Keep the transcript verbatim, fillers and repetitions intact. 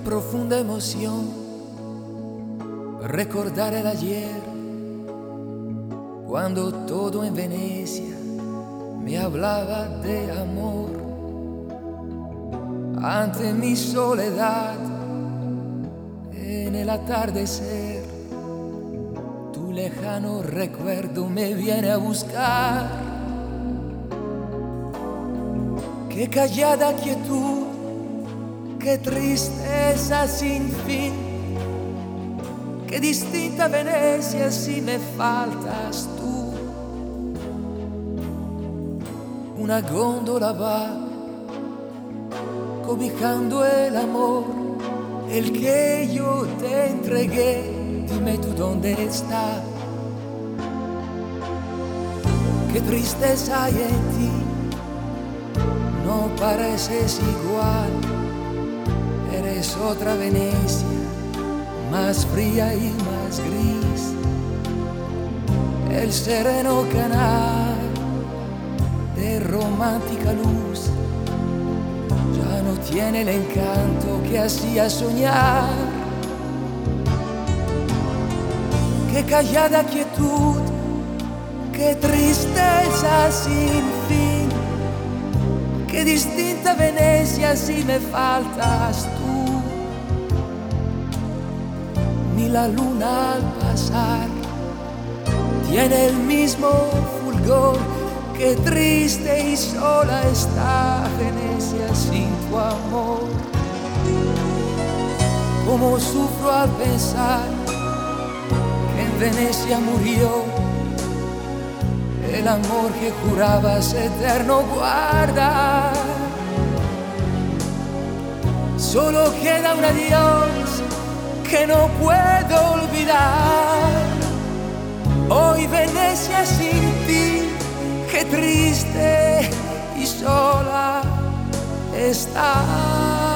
profunda emoción recordar el ayer, cuando todo en Venecia me hablaba de amor. Ante mi soledad, en el atardecer, tu lejano recuerdo me viene a buscar. Qué callada quietud, qué tristeza sin fin, qué distinta Venecia si me faltas tú. Una góndola va cobijando el amor, el que yo te entregué, dime tú dónde está. Qué tristeza hay en ti, no pareces igual. Eres otra Venecia, más fría y más gris. El sereno canal de romántica luz ya no tiene el encanto que hacía soñar. Qué callada quietud, qué tristeza sin fin, qué distinta Venecia si me faltas tú. Ni la luna al pasar tiene el mismo fulgor. Qué triste y sola está Venecia sin tu amor. Cómo sufro al pensar que en Venecia murió el amor que jurabas eterno guardar. Solo queda un adiós que no puedo olvidar. Hoy Venecia sin ti, qué triste y sola está.